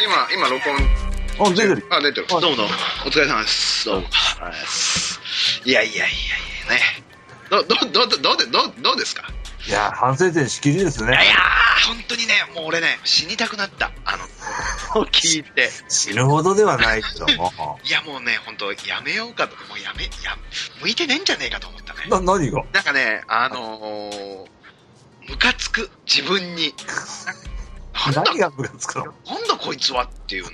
今録音。 あ、出てる。 あ、出てる。どうもどうも。お疲れ様です。どうも。いや、ね。どうですか？ いや、反省点しきりですね。 いや本当にね、もう俺ね、死にたくなった。聞いて。 死ぬほどではないけども。 いや、もうね、本当やめようかと。もう向いてねえんじゃねえかと思ったね。 何が？ なんかね、ムカつく、自分に。 何がムカつくの？ なんだこいつはっていうね。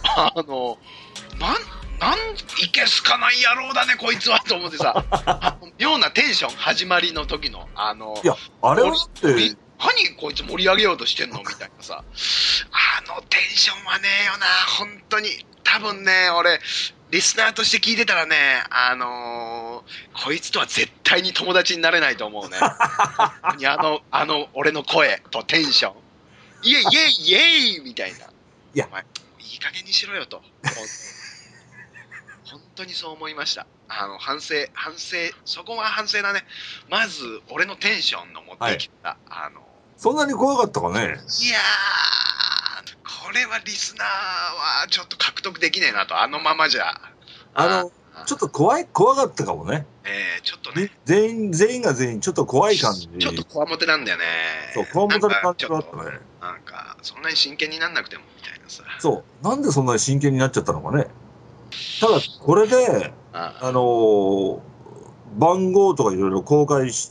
いけすかない野郎だねこいつはと思ってさ、妙なテンション始まりの時のいや、あれはって何こいつ盛り上げようとしてんのみたいなさ、テンションはねえよな本当に。多分ね、俺リスナーとして聞いてたらね、こいつとは絶対に友達になれないと思うね。俺の声とテンション、イエイイエイイエイみたいな。いや、 お前いい加減にしろよと。本当にそう思いました。反省、そこは反省だね。まず俺のテンションの持ってきた、 そんなに怖かったかね？ いやー、これはリスナーはちょっと獲得できねえなと、あのままじゃ。 ちょっと怖かったかもね。 ちょっとね。 全員が全員ちょっと怖い感じ。 ちょっと怖もてなんだよね。 そう、怖もてな感じがあったね。 なんか、そんなに真剣になんなくてもみたいなさ。 そう、なんでそんなに真剣になっちゃったのかね。ただ、これで、番号とかいろいろ公開して、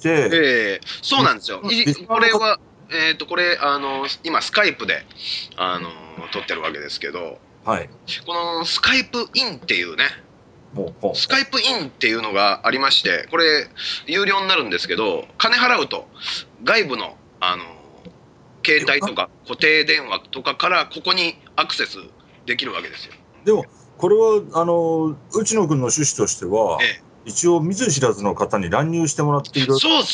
そうなんですよ。これは、今、スカイプで、撮ってるわけですけど、 はい。 このスカイプインっていうね、スカイプインっていうのがありまして、これ、有料になるんですけど、金払うと、外部の、携帯とか固定電話とかからここにアクセスできるわけですよ。 でも、これは、内野君の趣旨としては、一応見ず知らずの方に乱入してもらっている。 そう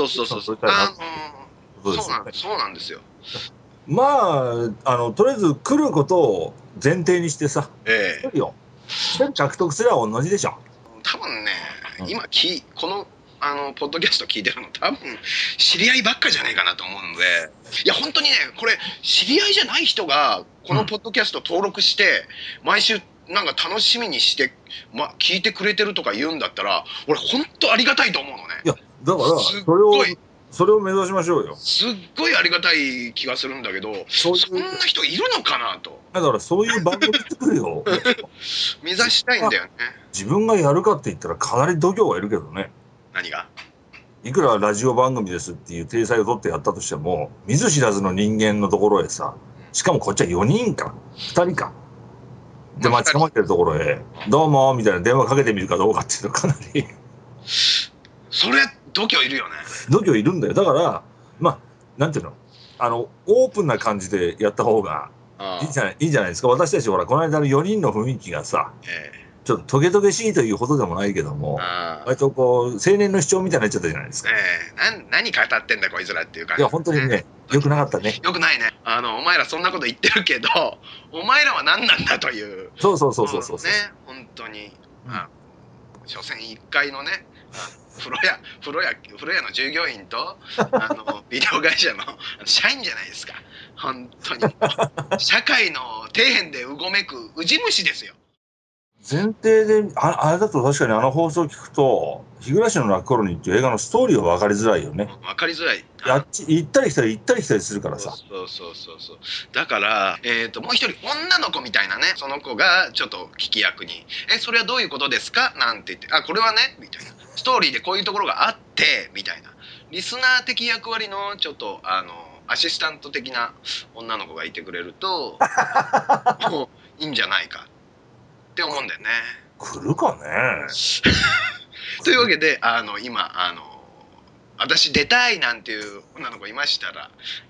なんですよ。 まあ、とりあえず来ることを前提にしてさ、一人獲得すれば同じでしょ。 多分ね、今このポッドキャスト聞いてるの多分知り合いばっかじゃねえかなと思うので、いや本当にね、これ知り合いじゃない人がこのポッドキャスト登録して、毎週なんか楽しみにして、聞いてくれてるとか言うんだったら、俺本当ありがたいと思うのね。いやだからそれを目指しましょうよ。 すっごいありがたい気がするんだけど、そんな人いるのかなと。 だからそういう番組作るよ。 目指したいんだよね。 自分がやるかって言ったらかなり度胸がいるけどね。 何が？ いくらラジオ番組ですっていう体裁を取ってやったとしても、見ず知らずの人間のところへさ、しかもこっちは4人か2人かで待ち構えてるところへ、どうもみたいな電話かけてみるかどうかっていうと、かなりそれ度胸いるよね。 度胸いるんだよ。だからなんていうの、オープンな感じでやった方がいいじゃないですか。私たちほらこの間の4人の雰囲気がさ、ちょっとトゲトゲしいというほどでもないけども、割とこう青年の主張みたいになっちゃったじゃないですか。 何語ってんだこいつらっていう感じ。 いや本当にね、よくなかったね。 よくないね。お前らそんなこと言ってるけど、お前らは何なんだという。 そうね、本当に。所詮1階のね、風呂屋の従業員とビデオ会社の社員じゃないですか。本当に社会の底辺でうごめくウジ虫ですよ。 前提であれだと確かに放送を聞くと「日暮らしの泣く頃に」っていう映画のストーリーは分かりづらいよね。 分かりづらい。 行ったり来たりするからさ。 そうだからもう一人女の子みたいなね、その子がちょっと聞き役に「それはどういうことですか?」なんて言って「これはね」みたいな、ストーリーでこういうところがあってみたいな、リスナー的役割のちょっとアシスタント的な女の子がいてくれるともういいんじゃないかって思うんだよね。 来るかね。 というわけで今私出たいなんていう女の子いましたら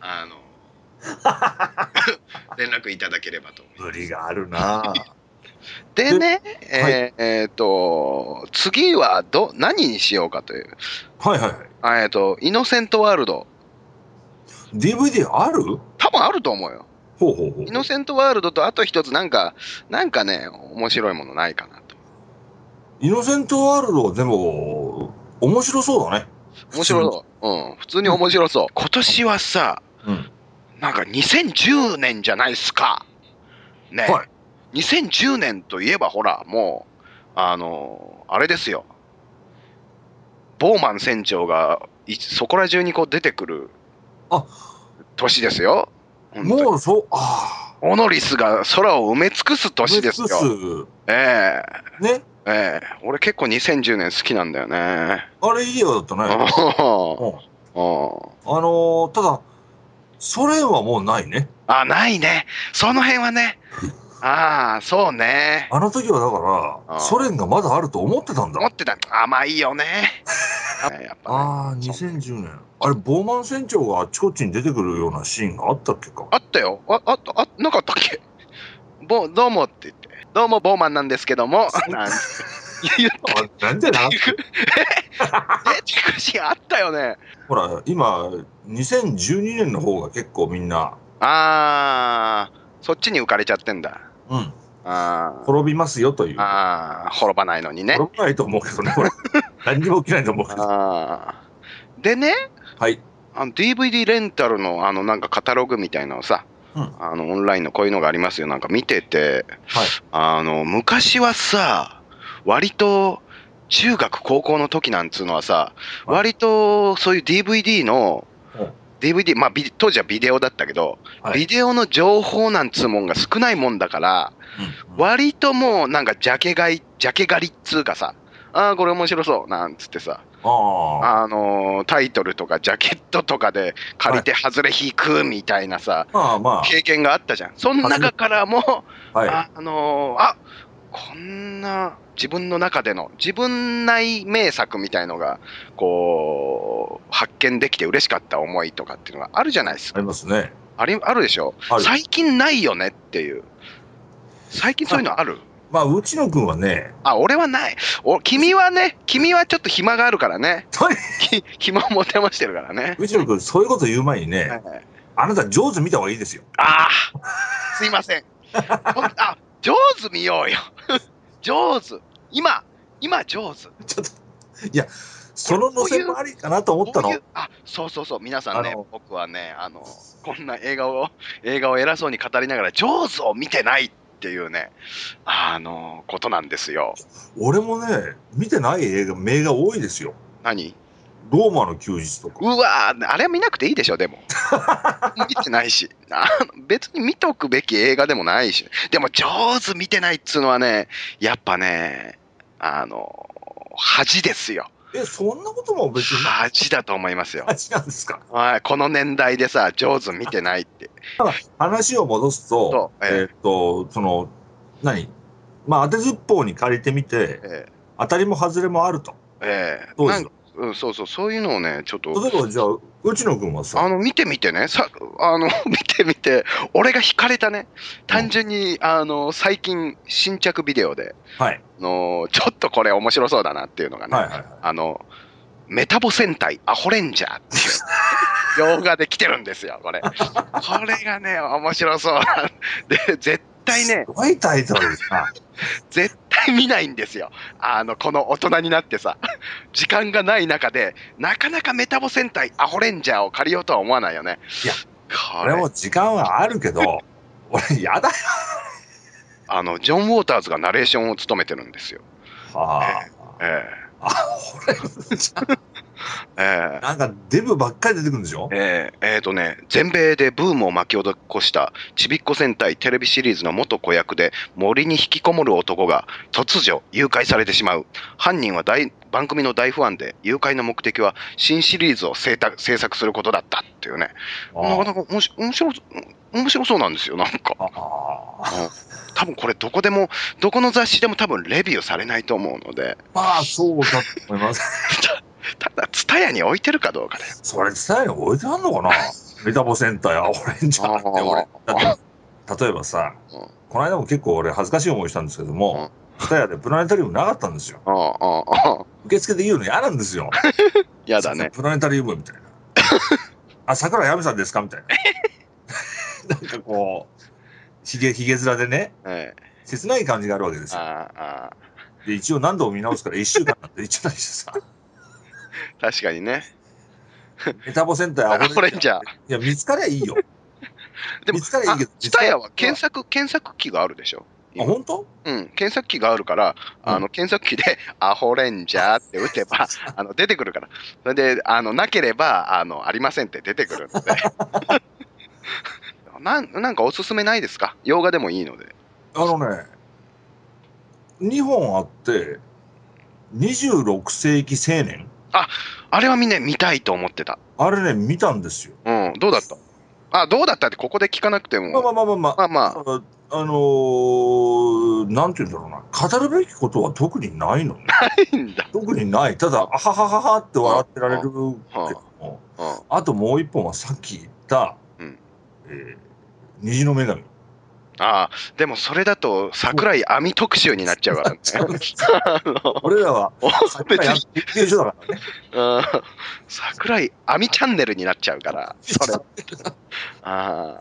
連絡いただければと思います。 無理があるな。 でね、次は何にしようかという。イノセントワールド。 DVD ある？ 多分あると思うよ。イノセントワールドとあと一つなんかね、面白いものないかなと。 イノセントワールドはでも面白そうだね。 面白そう。普通に面白そう。今年はさ、なんか2010年じゃないっすか。 ね、 はい、 2010年といえばほら、もう、あれですよ。ボーマン船長がそこら中にこう出てくる年ですよ。 もうそう、 オノリスが空を埋め尽くす年ですよ。ね。俺結構2010年好きなんだよね。 あれいいよだったね。ただ、ソ連はもうないね。 ないね。その辺はね。そうね。 あの時はだから、ソ連がまだあると思ってたんだ。 思ってた。甘いよね。 2010年。あれ、ボーマン船長があっちこっちに出てくるようなシーンがあったっけか。 あったよ。なかったっけ。どうもって言って。どうもボーマンなんですけども。 なんでな。 出てくるシーンあったよね。 ほら、今、2012年の方が結構みんな。 そっちに浮かれちゃってんだ。 うん。滅びますよという。 滅ばないのにね。 滅ばないと思うけどね、これ。何にも起きないと思うけど。 でね、 はい。 DVD レンタルのなんかカタログみたいなのさ、オンラインのこういうのがありますよ、なんか見てて、昔はさ、割と中学高校の時なんつうのはさ、割とそういう DVD の、DVD、当時はビデオだったけど、ビデオの情報なんつうもんが少ないもんだから、割ともうなんかジャケ狩りっつうかさ、これ面白そうなんつってさ、タイトルとかジャケットとかで借りて外れ引くみたいなさ、経験があったじゃん。その中からも、こんな自分の中での自分内名作みたいのがこう発見できて嬉しかった思いとかっていうのがあるじゃないですか。 ありますね。 あるでしょ。最近ないよねっていう。最近そういうのある？ 内野君はね。 俺はない。君はちょっと暇があるからね。暇を持てましてるからね。 内野君、そういうこと言う前にね、あなた、ジョーズ見た方がいいですよ。 すいません。ジョーズ見ようよ。ジョーズ。今、ジョーズ。 ちょっと、いや、その路線もありかなと思ったの。 そう。皆さんね、僕はね、こんな映画を偉そうに語りながら、ジョーズを見てないっていうね、ことなんですよ。 俺もね、見てない名画多いですよ。 何？ ローマの休日とか。 あれは見なくていいでしょ、でも。見てないし。別に見とくべき映画でもないし。でも、ジョーズ見てないっつうのはね、やっぱね、恥ですよ。 そんなことも別に。 恥だと思いますよ。 恥なんですか。 この年代でさ、ジョーズ見てないって。 話を戻すと、当てずっぽうに借りてみて、当たりも外れもあると。どうですか？ そういうのをね、ちょっと。 例えば、じゃあ、内野君はさ。 見てみてね、見てみて、俺が惹かれたね、単純に、最近、新着ビデオで、ちょっとこれ面白そうだなっていうのがね、メタボ戦隊アホレンジャーっていう、動画で来てるんですよ、これ。これがね、面白そうなんで、絶対ね、 すごいタイトルですな。 絶対見ないんですよ。この大人になってさ、時間がない中で、なかなかメタボ戦隊アホレンジャーを借りようとは思わないよね。 いや、これも時間はあるけど、俺、やだよ。 ジョン・ウォーターズがナレーションを務めてるんですよ。 アホレンジャー。なんかデブばっかり出てくるんでしょ？ 全米でブームを巻き起こしたちびっこ戦隊テレビシリーズの元子役で森に引きこもる男が突如誘拐されてしまう。犯人は番組の大ファンで誘拐の目的は新シリーズを制作することだったっていうね。なかなか面白そうなんですよ、なんか。多分これどこの雑誌でも多分レビューされないと思うので。 そうだと思います。 ただ、ツタヤに置いてるかどうかだよ。 それ、ツタヤに置いてあんのかな？メタボ戦隊アホレンジャーって俺。例えばさ、この間も結構俺恥ずかしい思いしたんですけども、ツタヤでプラネタリウムなかったんですよ。受付で言うの嫌なんですよ。 嫌だね。 プラネタリウムみたいな。桜やめさんですかみたいな。なんかこう、ひげ面でね、切ない感じがあるわけですよ。で、一応何度も見直すから1週間なんて言っちゃったりしてさ。 確かにね。 メタボ戦隊アホレンジャー。いや、見つかりゃいいよ。 でも、 見つかりゃいいけど。 ツタヤは検索機があるでしょ。 あ、本当？ うん、検索機があるから、検索機でアホレンジャーって打てば、出てくるから。それで、なければ、ありませんって出てくるので。なんかおすすめないですか？洋画でもいいので。 2本あって、26世紀青年。 あれは見たいと思ってた。 あれね、見たんですよ。 うん、どうだった？どうだったってここで聞かなくても。 まあ。なんて言うんだろうな。語るべきことは特にないのね。 ないんだ。 特にない。ただ、あははははって笑ってられるけども、あともう一本はさっき言った、虹の女神。 でもそれだと桜井亜美特集になっちゃうからね。 俺らは桜井亜美研究所だからね。 桜井亜美チャンネルになっちゃうから、それ。あ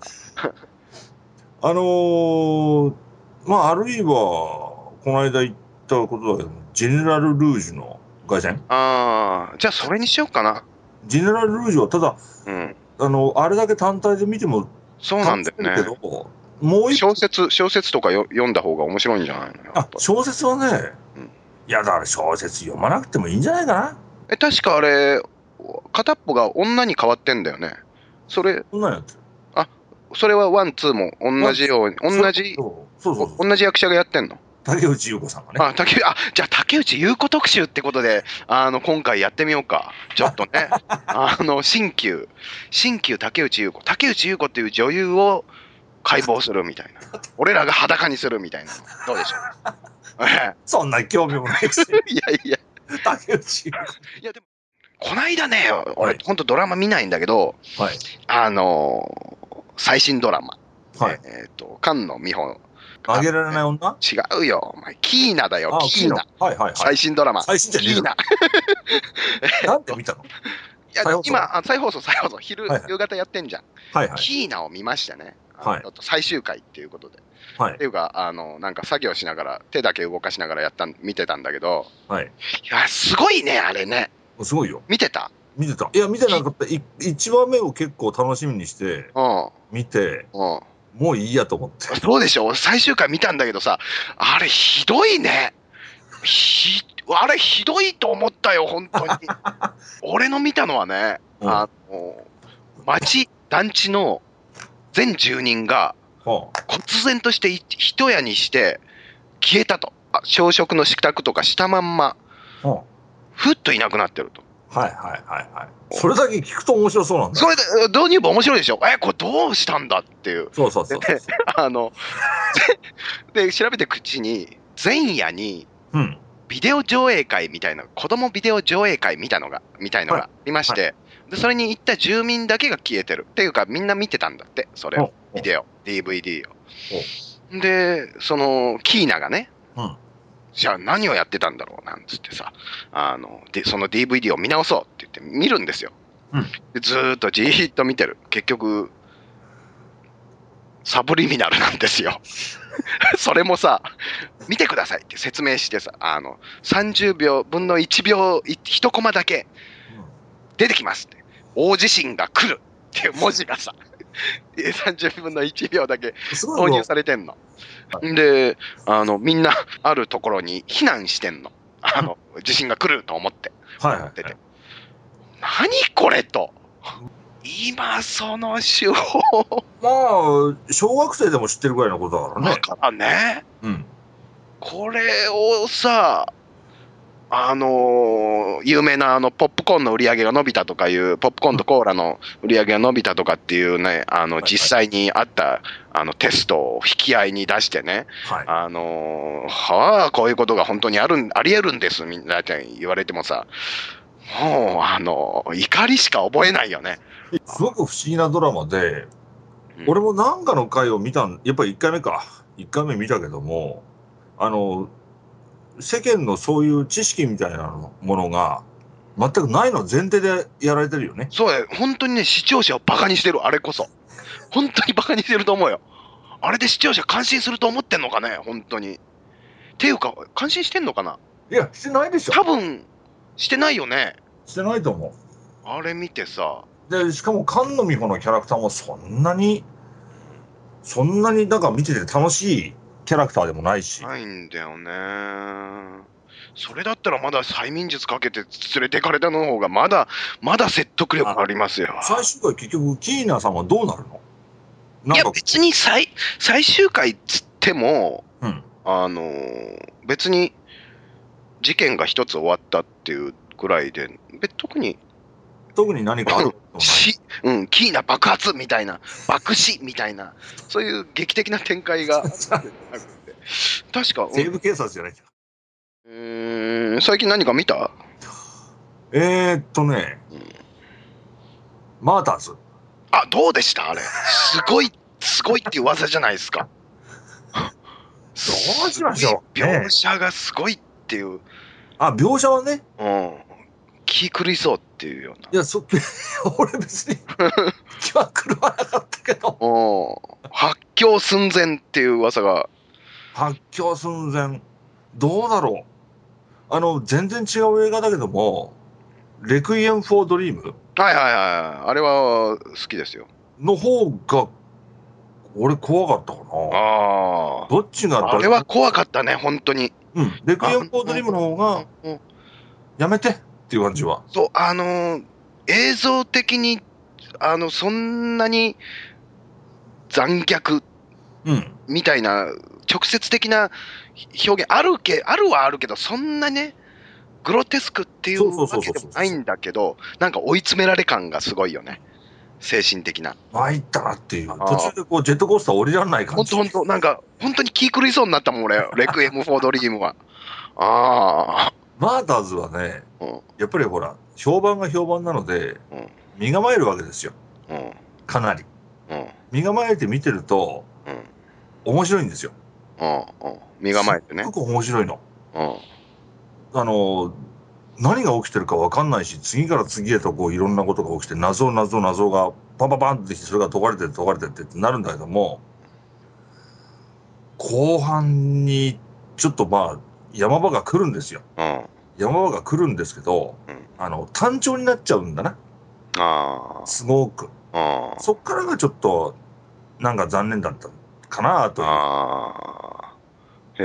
るいは、この間言ったことだけど、ジェネラル・ルージュの凱旋。 じゃあそれにしようかな。 ジェネラル・ルージュはただ、あれだけ単体で見ても、 そうなんだよね。 もう小説とか読んだ方が面白いんじゃないの？ 小説はね、いやだから小説読まなくてもいいんじゃないかな。 確かあれ、片っぽが女に変わってんだよね。それ、 女になってる。 それはワン、ツーも同じように、同じ役者がやってんの？ 竹内優子さんがね。 じゃあ竹内優子特集ってことで、今回やってみようか。ちょっとね。新旧竹内優子っていう女優を解剖するみたいな。俺らが裸にするみたいな。どうでしょう？ そんな興味もないし。 いや。 竹内優子。 いやでも、こないだね、俺、ほんとドラマ見ないんだけど、最新ドラマ。菅野美穂。 あげられない女？ 違うよ。お前、キーナだよ、キーナ。最新ドラマ。 最新じゃねえ。 キーナ。 なんで見たの？ いや、今、再放送。夕方やってんじゃん。キーナを見ましたね。最終回っていうことで。っていうか、なんか作業しながら、手だけ動かしながら見てたんだけど、いや、すごいね、あれね。 すごいよ。 見てた？ いや、見てなかった。1話目を結構楽しみにして、見て、もういいやと思って。 そうでしょ？最終回見たんだけどさ、あれひどいね。あれひどいと思ったよ、本当に。俺の見たのはね、団地の全住人が、忽然として一夜にして消えたと。朝食の支度とかしたまんま、ふっといなくなってると。 それだけ聞くと面白そうなんだ。 それで、導入部面白いでしょ？これどうしたんだっていう。 そう。 で、調べて口に、前夜に、ビデオ上映会みたいな、子供ビデオ上映会みたいのがありまして、で、それに行った住民だけが消えてる。っていうか、みんな見てたんだって、それを。ビデオ、DVD を。で、その、キーナがね、じゃあ何をやってたんだろうなんつってさ、その DVD を見直そうって言って見るんですよ。でずーっとじーっと見てる。結局、サブリミナルなんですよ。それもさ、見てくださいって説明してさ、30秒分の1秒、1コマだけ出てきますって。大地震が来るっていう文字がさ、30分の1秒だけ投入されてんの。で、みんなあるところに避難してんの。地震が来ると思って。何これと。今その手法。 小学生でも知ってるぐらいのことだからね。 だからね。これをさ、有名なポップコーンの売り上げが伸びたとかいう、ポップコーンとコーラの売り上げが伸びたとかっていうね、実際にあったテストを引き合いに出してね、こういうことが本当にあり得るんですみんなって言われてもさ、もう怒りしか覚えないよね。 すごく不思議なドラマで、俺も何かの回を見たやっぱり1回目見たけども、世間のそういう知識みたいなものが全くないの前提でやられてるよね。 そうや、本当にね、視聴者をバカにしてる、あれこそ。本当にバカにしてると思うよ。あれで視聴者感心すると思ってんのかね、本当に。っていうか、感心してんのかな？ いや、してないでしょ。 多分、してないよね。 してないと思う。 あれ見てさ。 で、しかも菅野美穂のキャラクターもそんなにそんなになんか見てて楽しいキャラクターでもないし。 ないんだよね。それだったらまだ催眠術かけて連れてかれたの方がまだ説得力ありますよ。 最終回結局キーナさんはどうなるの？ いや別に最終回っつっても、 うん、 別に事件が一つ終わったっていうぐらいで、特に何かあるのないキーナ爆発みたいな、爆死みたいな、そういう劇的な展開が確か、 西部警察じゃないじゃん。最近何か見た？ マーターズ。 あ、どうでしたあれ。すごいっていう噂じゃないですか。 どうしましょう。 描写がすごいっていう。 描写はね。 気狂いそうっていうような。 いや、俺別に気は狂わなかったけど。 発狂寸前っていう噂が。 発狂寸前。どうだろう。全然違う映画だけども、レクイエム・フォー・ドリーム。 はい。あれは好きですよ。 の方が、俺怖かったかな。どっちがあれは怖かったね、本当に。 レクイエム・フォー・ドリームの方が、やめてっていう感じは。 そう、映像的に、そんなに残虐みたいな、直接的な表現あるはあるけど、そんなね、グロテスクっていうわけでもないんだけど、なんか追い詰められ感がすごいよね。精神的な。 参ったなっていう。途中でこうジェットコースター降りられない感じ。 本当なんか、本当に気狂いそうになったもん、俺。レクイエム・フォー・ドリームは。 マーターズはね、やっぱりほら、評判が評判なので、身構えるわけですよ。かなり。身構えて見てると、面白いんですよ。 身構えてね。 すごく面白いの。何が起きてるか分かんないし、次から次へとこういろんなことが起きて、謎がパンパンパンってそれが解かれてってなるんだけども、後半にちょっと山場が来るんですよ。山場が来るんですけど、単調になっちゃうんだな。すごく。そっからがちょっと、なんか残念だったかなという。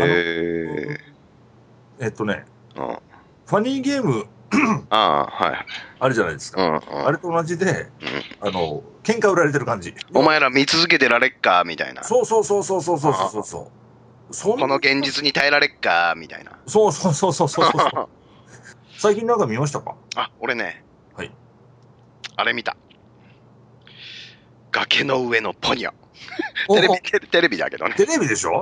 ファニーゲームあるじゃないですか。あれと同じで、喧嘩売られてる感じ。 お前ら見続けてられっかみたいな。 そう。この現実に耐えられっかみたいな。 そう。最近なんか見ましたか？ 俺ね。 はい。 あれ見た。崖の上のポニョ。テレビだけどね。 テレビでしょ？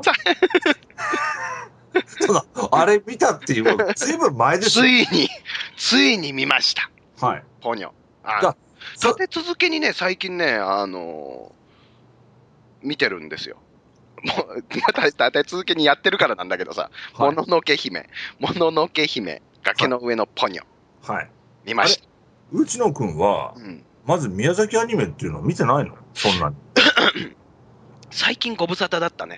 あれ見たっていう、ずいぶん前ですよ。 ついに見ました。 はい。 ポニョ。立て続けにね、最近ね、見てるんですよ。もう、立て続けにやってるからなんだけどさ、もののけ姫、崖の上のポニョ。 はい。 見ました。 内野くんは、まず宮崎アニメっていうのは見てないの？そんなに。 最近ご無沙汰だったね。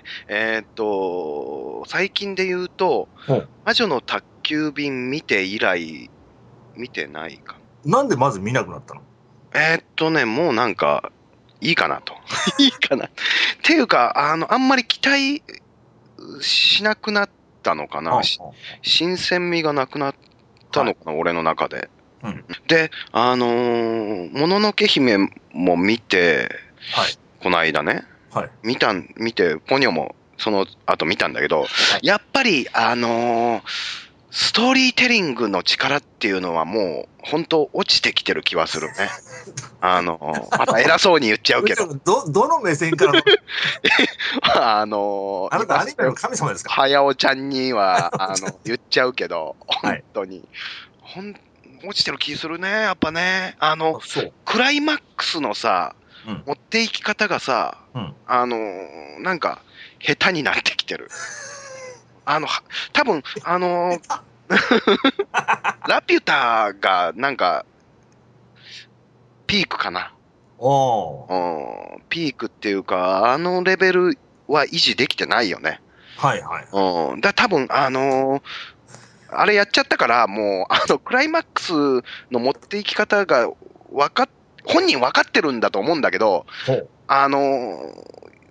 最近で言うと、魔女の宅急便見て以来、見てないか。 なんでまず見なくなったの？ もうなんか、いいかなと。いいかな。っていうか、あんまり期待しなくなったのかな。新鮮味がなくなったのかな、俺の中で。で、もののけ姫も見て、この間ね。見て、ポニョもその後見たんだけど、やっぱり、ストーリーテリングの力っていうのはもう、本当落ちてきてる気はするね。また偉そうに言っちゃうけど。 どの目線からのあなたアニメの神様ですか？ はやおちゃんには、言っちゃうけど、本当に。落ちてる気するね、やっぱね。クライマックスのさ、持っていき方がさ、なんか、下手になってきてる。多分、ラピュタが、なんか、ピークかな。ピークっていうか、レベルは維持できてないよね。多分、あれやっちゃったから、もう、クライマックスの持っていき方が本人分かってるんだと思うんだけど、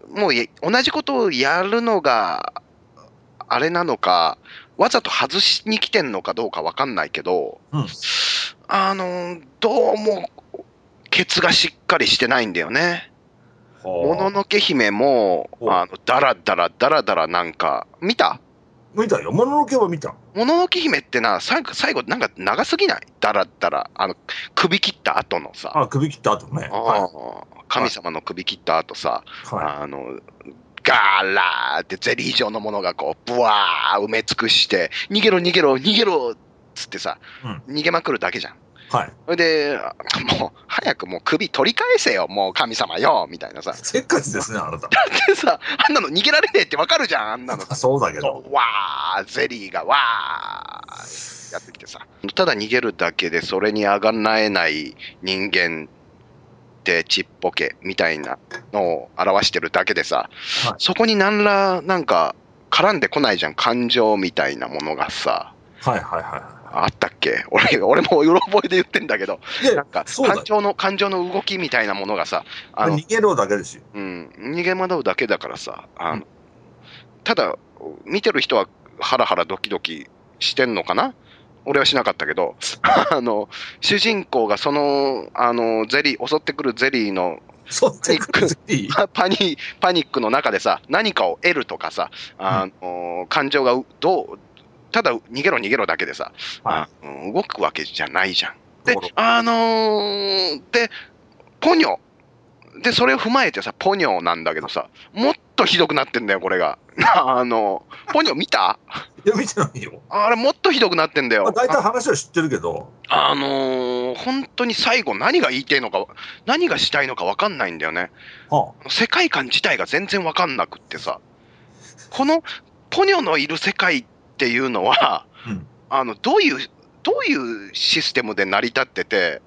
もう同じことをやるのがあれなのか、わざと外しに来てんのかどうかわかんないけど、 うん、 どうもケツがしっかりしてないんだよね。もののけ姫もダラダラダラダラなんか見たよ。もののけは見た。 もののけ姫ってな、最後なんか長すぎない？ダラダラ首切った後のさ、 首切った後ね、 神様の首切った後さ、ガーラーってゼリー状のものがこうブワー埋め尽くして逃げろ逃げろ逃げろっつってさ、逃げまくるだけじゃん。それでもう早くもう首取り返せよもう神様よみたいなさ。 せっかちですねあなた。 だってさ、あんなの逃げられねえってわかるじゃん、あんなの。 そうだけど、 わーゼリーがわーやってきてさ、ただ逃げるだけでそれにあがなえない人間ってちっぽけみたいなのを表してるだけでさ、そこに何らなんか絡んでこないじゃん、感情みたいなものがさ。あったっけ？俺もうろ覚えで言ってんだけど、なんか感情の動きみたいなものがさ、 逃げろだけですよ。 逃げ惑うだけだからさ、ただ見てる人はハラハラドキドキしてんのかな？俺はしなかったけど、主人公がそのゼリー襲ってくるゼリーのパニックの中でさ、何かを得るとかさ、感情がただ逃げろ逃げろだけでさ、動くわけじゃないじゃん。で、で、ポニョ。で、それを踏まえてさ、ポニョなんだけどさ、もっとひどくなってんだよ、これが。ポニョ見た？ いや、見てないよ。 あれ、もっとひどくなってんだよ。 大体話は知ってるけど。 本当に最後何が言いてえのか、何がしたいのか分かんないんだよね。世界観自体が全然分かんなくってさ、このポニョのいる世界っていうのは、どういうシステムで成り立ってて、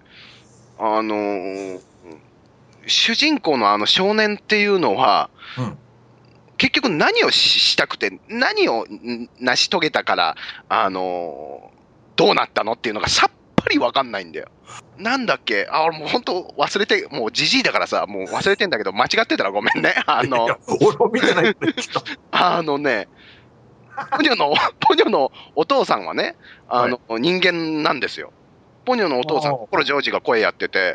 主人公の少年っていうのは、結局何をしたくて、何を成し遂げたから、どうなったのっていうのがさっぱり分かんないんだよ。なんだっけ、俺もう本当忘れて、もうじじいだからさ、もう忘れてんだけど、間違ってたらごめんね。 俺も見てないんだけど。 ポニョのお父さんはね、人間なんですよ。ポニョのお父さん、所ジョージが声やってて、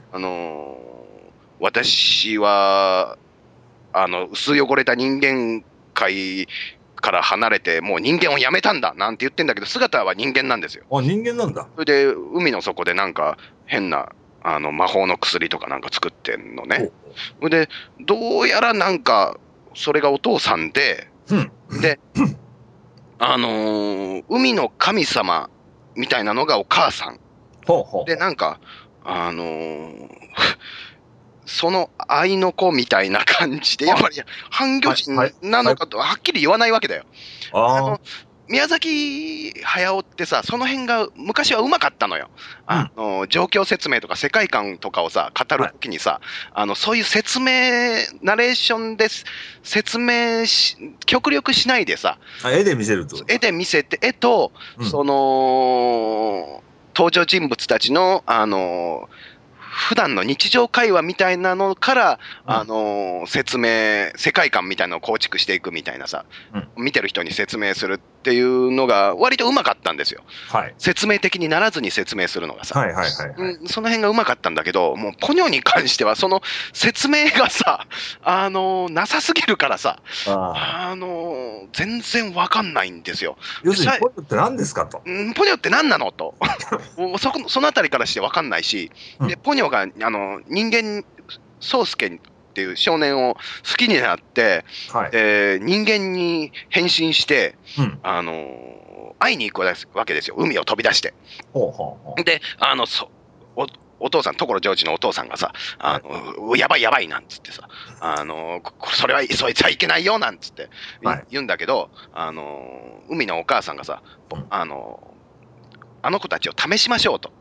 私は、薄汚れた人間界から離れて、もう人間をやめたんだなんて言ってんだけど、姿は人間なんですよ。 人間なんだ。 それで、海の底でなんか変な、魔法の薬とかなんか作ってんのね。それで、どうやらなんか、それがお父さんで、で、海の神様みたいなのがお母さん。で、なんか、その愛の子みたいな感じで、やっぱり半魚人なのかとはっきり言わないわけだよ。宮崎駿ってさ、その辺が昔はうまかったのよ。状況説明とか世界観とかをさ、語るときにさ、そういう説明、ナレーションで説明極力しないでさ、 絵で見せると。 絵で見せて、絵と、その、登場人物たちの、普段の日常会話みたいなのから、説明、世界観みたいなのを構築していくみたいなさ、見てる人に説明するっていうのが割とうまかったんですよ。説明的にならずに説明するのがさ。その辺がうまかったんだけど、もうポニョに関してはその説明がさ、なさすぎるからさ、全然わかんないんですよ。 要するにポニョって何ですかと。 ポニョって何なのと。そのあたりからしてわかんないし、でポニョが人間宗介っていう少年を好きになって、人間に変身して、会いに行くわけですよ、海を飛び出して。でお父さん、所ジョージのお父さんがさ、やばいやばいなんつってさ、それはそいつはいけないよなんつって言うんだけど、海のお母さんがさ、あの子たちを試しましょうと。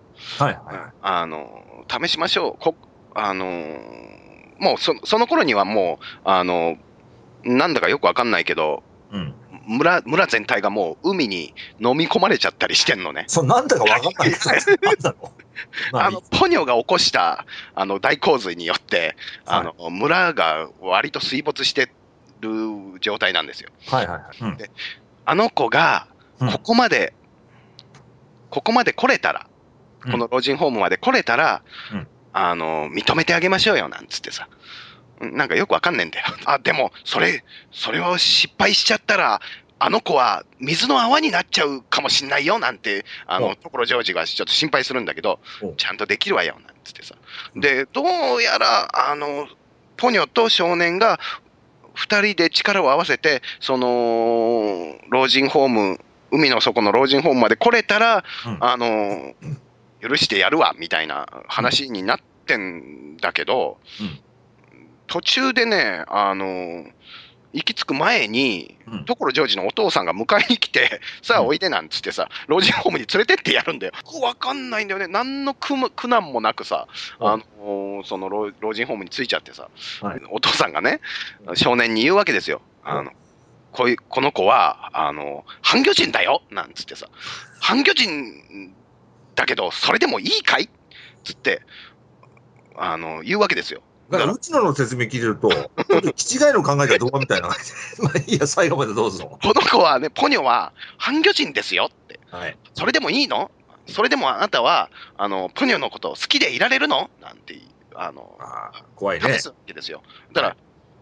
試しましょう。もうその頃にはもうなんだかよくわかんないけど、村全体がもう海に飲み込まれちゃったりしてんのね。 なんだかわかんない。 ポニョが起こした大洪水によって、村が割と水没してる状態なんですよ。で、あの子がここまで来れたら、この老人ホームまで来れたら、認めてあげましょうよなんつってさ、なんかよくわかんねえんだよ。でもそれを失敗しちゃったら、あの子は水の泡になっちゃうかもしんないよなんて、所ジョージがちょっと心配するんだけど、ちゃんとできるわよなんつってさ。で、どうやら、ポニョと少年が2人で力を合わせて、その、老人ホーム、海の底の老人ホームまで来れたら、許してやるわ、みたいな話になってんだけど、途中でね、行き着く前に、所ジョージのお父さんが迎えに来て、さあおいでなんつってさ、老人ホームに連れてってやるんだよ。わかんないんだよね。何の苦難もなくさ、その老人ホームに着いちゃってさ、お父さんがね、少年に言うわけですよ。この子は、半魚人だよなんつってさ、半魚人だけど、それでもいいかいつって、言うわけですよ。 だからうちの説明聞いてると、気違いの考えた動画みたいな。まあいいや、最後までどうぞ。 この子はね、ポニョは半魚人ですよって。それでもいいの？それでもあなたは、ポニョのことを好きでいられるの？なんて、 怖いね。 話すわけですよ。だから、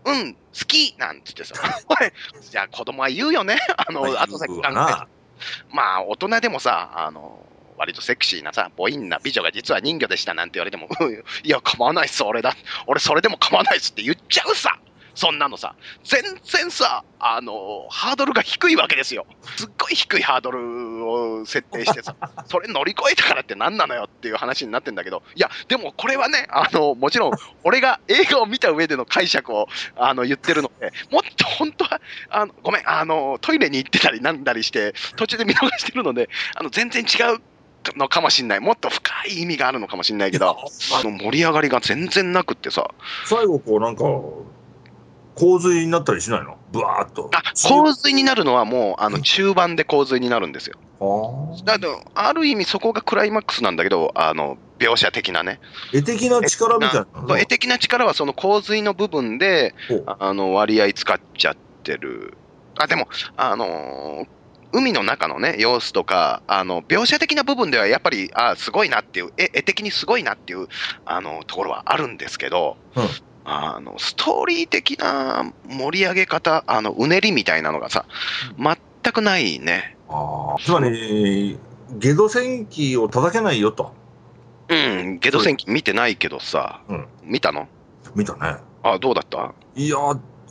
好きなんつってさ、じゃあ子供は言うよね。後先考えて。まあ、大人でもさ、割とセクシーなさ、母韻な美女が実は人魚でしたなんて言われても、いや、構わないっす、俺それでも構わないっすって言っちゃうさ。そんなのさ、全然さ、ハードルが低いわけですよ。すっごい低いハードルを設定してさ、それ乗り越えたからって何なのよっていう話になってんだけど、いや、でもこれはね、もちろん、俺が映画を見た上での解釈を、言ってるので、もっと本当は、ごめん、トイレに行ってたりなんだりして、途中で見逃してるので、全然違うのかもしんない。もっと深い意味があるのかもしんないけど、盛り上がりが全然なくってさ。 最後こうなんか、洪水になったりしないの？ブワーっと。 洪水になるのはもう、中盤で洪水になるんですよ。だけど、ある意味そこがクライマックスなんだけど、描写的なね。 絵的な力みたいな。 絵的な力はその洪水の部分で、割合使っちゃってる。でも、海の中のね、様子とか、描写的な部分ではやっぱり、すごいなっていう、絵的にすごいなっていう、ところはあるんですけど、ストーリー的な盛り上げ方、うねりみたいなのがさ、全くないね。 つまり、ゲド戦記を叩けないよと。 ゲド戦記見てないけどさ、見たの？ 見たね。 どうだった？ いや、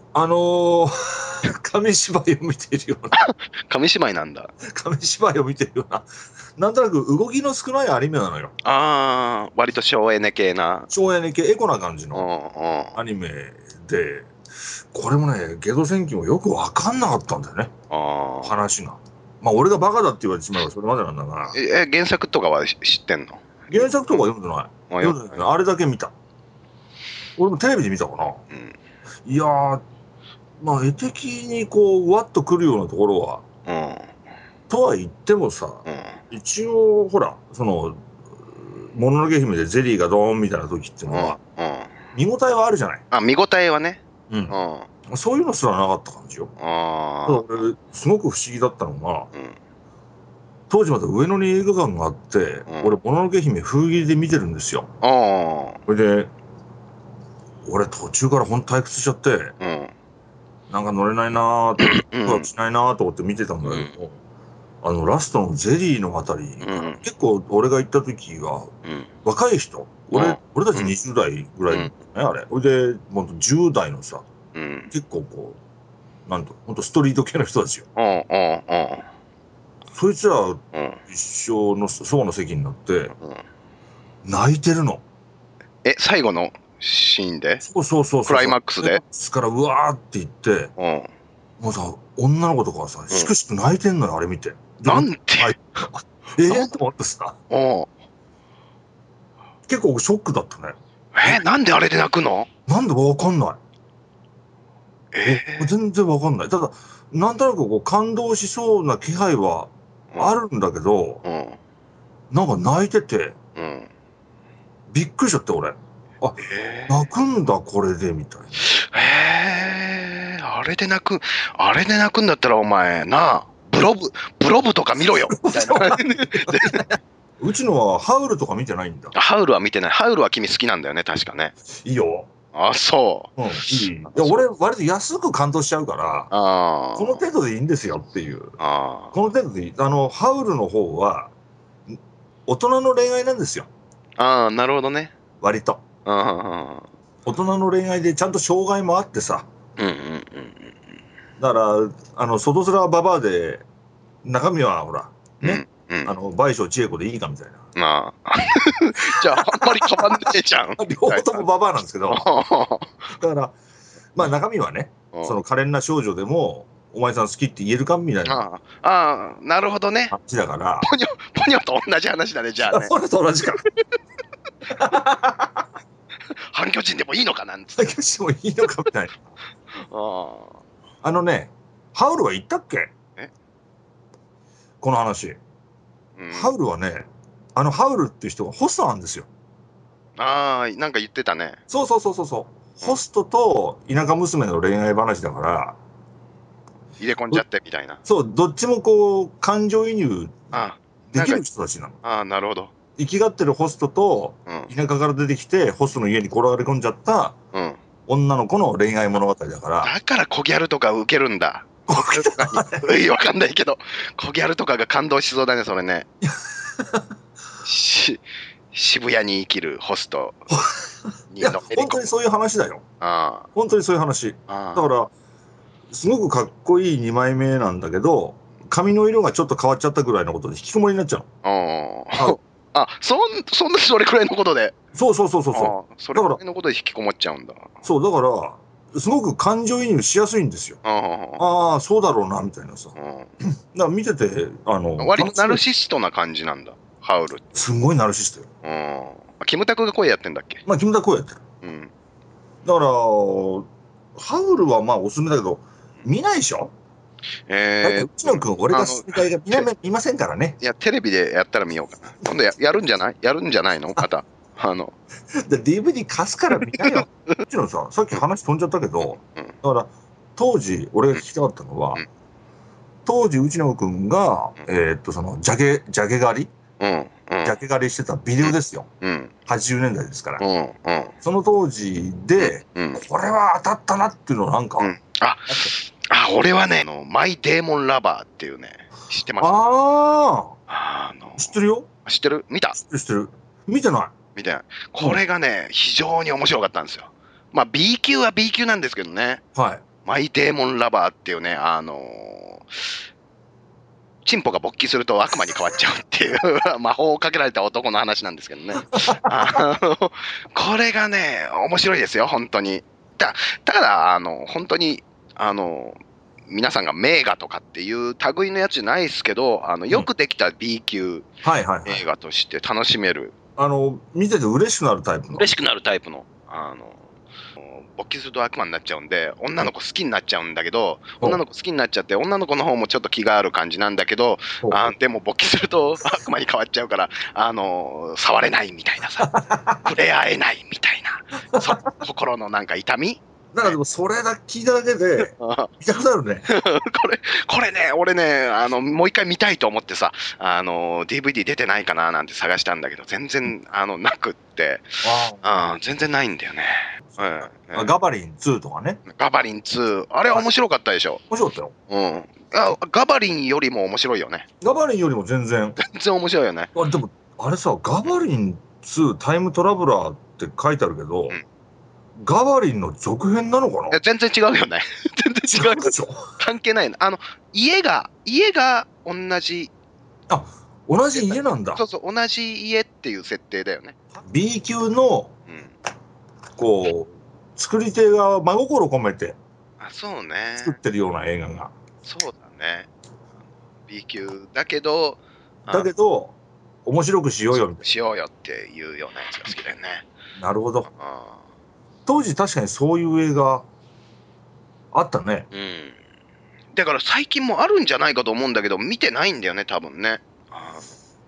紙芝居を見ているような。 紙芝居なんだ。 紙芝居を見ているような。なんとなく動きの少ないアニメなのよ。 割と省エネ系な。 省エネ系、エコな感じのアニメで、これもね、ゲド戦記もよくわかんなかったんだよね。話が。まあ、俺がバカだって言われてしまえばそれまでなんだが。 原作とかは知ってんの？ 原作とか読んでない。あれだけ見た。俺もテレビで見たかな。いやー、まあ、絵的にこう、うわっとくるようなところは、とは言ってもさ、一応、ほら、その、もののけ姫でゼリーがドーンみたいな時っていうのは、見応えはあるじゃない。 見応えはね。 そういうのすらなかった感じよ。俺、すごく不思議だったのが、当時まで上野に映画館があって、俺、もののけ姫封切りで見てるんですよ。それで、俺途中からほんと退屈しちゃって、なんか乗れないなーって、ワクワクしないなーと思って見てたんだけど、ラストのゼリーのあたり、結構俺が行った時は、若い人、俺たち20代ぐらいね、あれ。それで、ほんと10代のさ、結構こう、ほんとストリート系の人たちよ。そいつら、一緒の層の席になって、泣いてるの。 最後のシーンで？ そう。 クライマックスで？ クライマックスからうわーって言って、もうさ、女の子とかはさ、しくしく泣いてんのよ、あれ見て。 なんてと思ってさ。結構ショックだったね。 なんであれで泣くの？ なんでわかんない。全然わかんない。ただ、なんとなくこう感動しそうな気配はあるんだけど、なんか泣いてて、 びっくりしちゃって、俺。あ、泣くんだ、これで、みたいな。 あれで泣くんだったら、お前、ブロブとか見ろよみたいな。 うちのはハウルとか見てないんだ。 ハウルは見てない。ハウルは君好きなんだよね、確かね。 いいよ。 あ、そう。 いい。俺、割と安く感動しちゃうから、この程度でいいんですよっていう。この程度でいい。ハウルの方は、大人の恋愛なんですよ。 なるほどね。 割と。大人の恋愛でちゃんと障害もあってさ。だから、外面はババアで、中身はほら、ね。倍賞千恵子でいいかみたいな。 じゃあ、あんまり変わんねえじゃん。 両方ともババアなんですけど。だから、まあ中身はね、その可憐な少女でも、お前さん好きって言えるかみたいな。 なるほどね。 あっちだから。 ポニョと同じ話だね、じゃあね。 ポニョと同じか。 半巨人でもいいのかなんつって。 半巨人でもいいのかみたいな。ハウルは言ったっけ？この話。ハウルはね、ハウルっていう人がホストなんですよ。 なんか言ってたね。 そう。ホストと田舎娘の恋愛話だから。 入れ込んじゃってみたいな。 そう、どっちもこう、感情移入できる人たちなの。 なるほど。 生きがってるホストと、田舎から出てきて、ホストの家に転がり込んじゃった、女の子の恋愛物語だから。 だからコギャルとか受けるんだ。わかんないけど、コギャルとかが感動しそうだね、それね。渋谷に生きるホストいや、本当にそういう話だよ。本当にそういう話。だから、すごくかっこいい2枚目なんだけど、髪の色がちょっと変わっちゃったぐらいのことで引きこもりになっちゃうの。 それくらいのことで。 そう。 それくらいのことで引きこもっちゃうんだ。 そう、だから、すごく感情移入しやすいんですよ。そうだろうな、みたいなさ。だから見てて、 割とナルシストな感じなんだ、ハウル。 すんごいナルシストよ。キムタクが声やってんだっけ？ まあ、キムタク声やってる。だから、ハウルはまあおすすめだけど、見ないでしょ？だって内野君、俺が勧めた映画見ませんからね。 いや、テレビでやったら見ようかな。今度やるんじゃないのまた。 DVD 貸すから見なよ。うちのさっき話飛んじゃったけど、だから、当時、俺が聞きたかったのは、当時、内野君が、その、ジャケ狩りジャケ狩りしてたビデオですよ。80年代ですから。その当時で、これは当たったなっていうのなんか。 俺はね、マイ・デーモン・ラバーっていうね、知ってます？ 知ってるよ。 知ってる？見た？ 知ってる。見てない。 見てない。これがね、非常に面白かったんですよ。まあ B 級は B 級なんですけどね。マイ・デーモン・ラバーっていうね、チンポが勃起すると悪魔に変わっちゃうっていう魔法をかけられた男の話なんですけどね。これがね、面白いですよ、本当に。だから、本当に、皆さんが名画とかっていう類のやつじゃないですけど、よくできた B 級映画として楽しめる。 見てて嬉しくなるタイプの。 嬉しくなるタイプの。勃起すると悪魔になっちゃうんで、女の子好きになっちゃうんだけど、女の子好きになっちゃって、女の子の方もちょっと気がある感じなんだけど、でも勃起すると悪魔に変わっちゃうから、触れないみたいなさ、触れ合えないみたいな、心のなんか痛み。 だからでもそれだ聞いただけで痛くなるね。 これね、俺ね、もう一回見たいと思ってさ、DVD 出てないかななんて探したんだけど、全然なくって、全然ないんだよね。 ガバリン2とかね。 ガバリン2、あれ面白かったでしょ。 面白かったよ。ガバリンよりも面白いよね。 ガバリンよりも全然面白いよね。 でもあれさ、ガバリン2タイムトラブラーって書いてあるけど、ガバリンの続編なのかな？ 全然違うよね。全然違うでしょ。関係ないの。家が同じ。 同じ家なんだ。 そう、同じ家っていう設定だよね。 B 級の、こう、作り手が真心込めて、 そうね。 作ってるような映画が。 そうだね。B 級だけど、 面白くしようよみたいな。 しようよっていうようなやつが好きだよね。 なるほど。当時確かにそういう映画あったね。 だから最近もあるんじゃないかと思うんだけど、見てないんだよね、多分ね。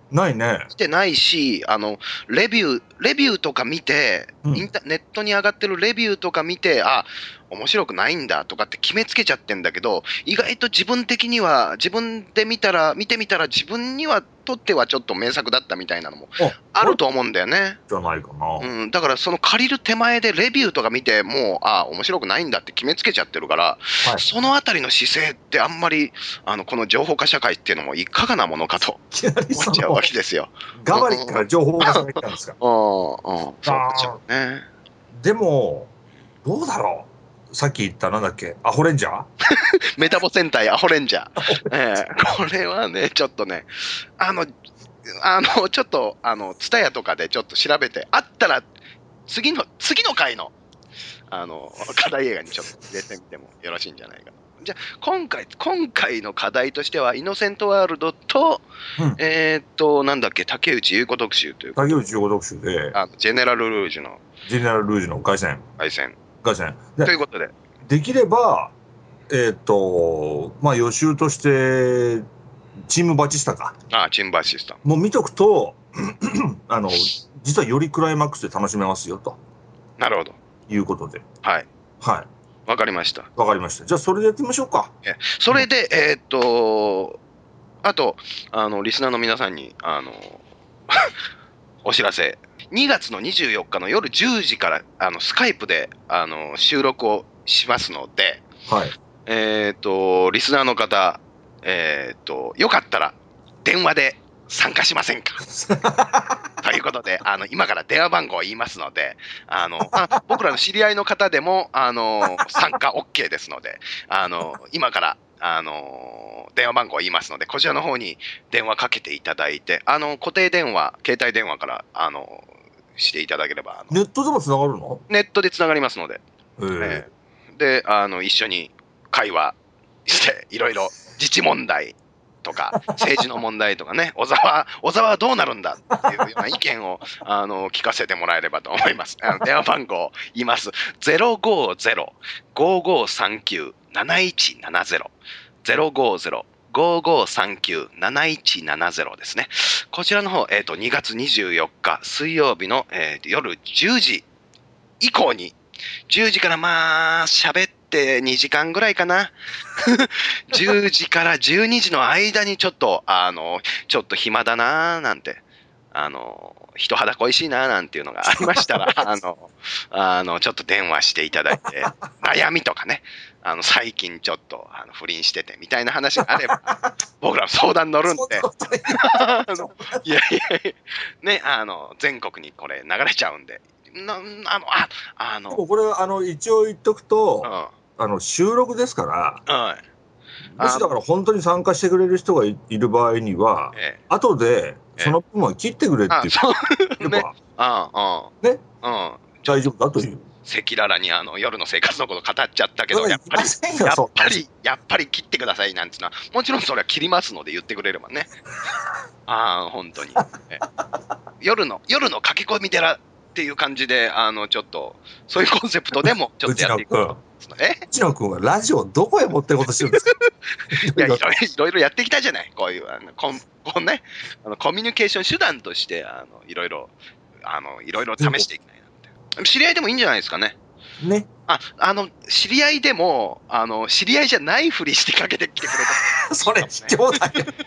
ないね。 来てないし、レビューとか見て、ネットに上がってるレビューとか見て、面白くないんだとかって決めつけちゃってんだけど、意外と自分的には、自分で見てみたら自分にはとってはちょっと名作だったみたいなのもあると思うんだよね。 じゃないかな。 だからその借りる手前でレビューとか見て、もう、面白くないんだって決めつけちゃってるから、そのあたりの姿勢ってあんまり、この情報化社会っていうのもいかがなものかと思っちゃうわけですよ。 ガバリックから情報化社会なんですか。 そうでしょうね。 でも、どうだろう。さっき言ったなんだっけ、アホレンジャーメタボ戦隊アホレンジャー。これはね、ちょっとね、ちょっと、ツタヤとかでちょっと調べて、あったら、次の回の、課題映画にちょっと入れてみてもよろしいんじゃないかな。じゃあ、今回の課題としては、イノセントワールドと、なんだっけ、竹内優子特集という。 竹内優子特集で、 ジェネラルルージュの凱旋。 ということで。 できれば、予習として、チームバチスタか。 チームバチスタ。 もう見とくと、実はよりクライマックスで楽しめますよ、と。 なるほど。 いうことで。 はい。 はい。 わかりました。 じゃあ、それでやってみましょうか。 それで、あと、リスナーの皆さんに、お知らせ。2月の24日の夜10時から、スカイプで、収録をしますので、 はい。 リスナーの方、よかったら、電話で参加しませんかということで、今から電話番号を言いますので、僕らの知り合いの方でも、参加 OK ですので、今から、電話番号を言いますので、こちらの方に電話かけていただいて、固定電話、携帯電話から、していただければ。 ネットでもつながるの？ ネットでつながりますので。で、一緒に会話して、いろいろ自治問題とか、政治の問題とかね、小沢はどうなるんだっていうような意見を聞かせてもらえればと思います。電話番号言います。050-5539-7170。050-5539-7170 ですね。こちらの方、2月24日水曜日の、夜10時以降に、10時から喋って2時間ぐらいかな。10時から12時の間にちょっと暇だなーなんて、人肌恋しいなーなんていうのがありましたら、ちょっと電話していただいて、悩みとかね、最近ちょっと不倫しててみたいな話があれば、僕ら相談乗るんで、いや、ね、全国にこれ流れちゃうんで、 でもこれ、一応言っとくと、収録ですから、もしだから本当に参加してくれる人がいる場合には、後でその分は切ってくれって言えば、ね、大丈夫だという。 赤裸々に夜の生活のこと語っちゃったけど、やっぱり切ってくださいなんていうのは、もちろんそれは切りますので言ってくれればね。本当に。夜の駆け込み寺っていう感じで、ちょっと、そういうコンセプトでも、ちょっとやっていく。 内野君はラジオどこへ持っていこうとしてるんですか？ いや、いろいろやってきたじゃない。こういう、コミュニケーション手段として、いろいろ試していきたいなって。知り合いでもいいんじゃないですかね。 ね。 知り合いでも、知り合いじゃないふりしてかけてきてくれた。 それ、卑怯だよ。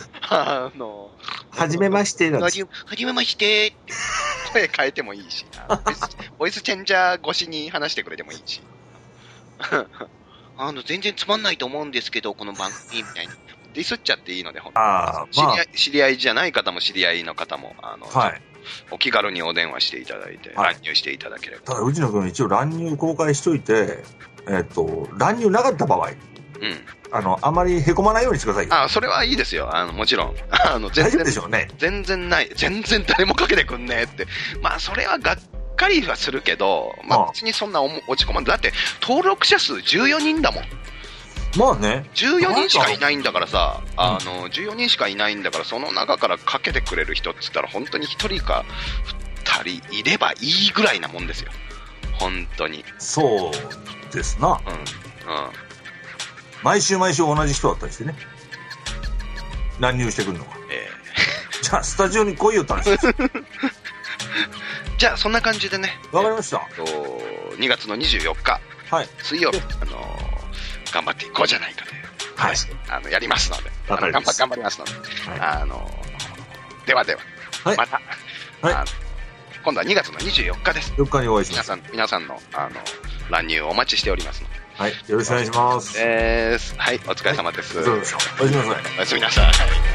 はじめましてはじめましてって声変えてもいいし、ボイスチェンジャー越しに話してくれてもいいし。全然つまんないと思うんですけど、この番組みたいに。ディスっちゃっていいので、本当に。知り合いじゃない方も知り合いの方も、お気軽にお電話していただいて、乱入していただければ。 ただ、内野君一応乱入公開しといて、乱入なかった場合、あまりへこまないようにしてくださいよ。 それはいいですよ。もちろん。 大丈夫でしょうね。 全然ない。全然誰もかけてくんねえって。それはがっかりはするけど、別にそんな落ち込まんだって、登録者数14人だもん。 まあね。 14人しかいないんだからさ、14人しかいないんだから、その中からかけてくれる人って言ったら、本当に1人か2人いればいいぐらいなもんですよ。本当に。 そうですな。毎週同じ人だったりしてね。乱入してくるのが。 じゃあスタジオに来いよって話です。 じゃあそんな感じでね。 わかりました。 2月の24日、 はい、 水曜日、頑張っていこうじゃないかという話で、やりますので、頑張りますので、はい、ではでは、はい、また、はい、今度は2月の24日です。 4日にお会いします。 皆さんの乱入をお待ちしておりますので。 はい、よろしくお願いします。 はい、お疲れ様です。 おやすみなさい。 おやすみなさい。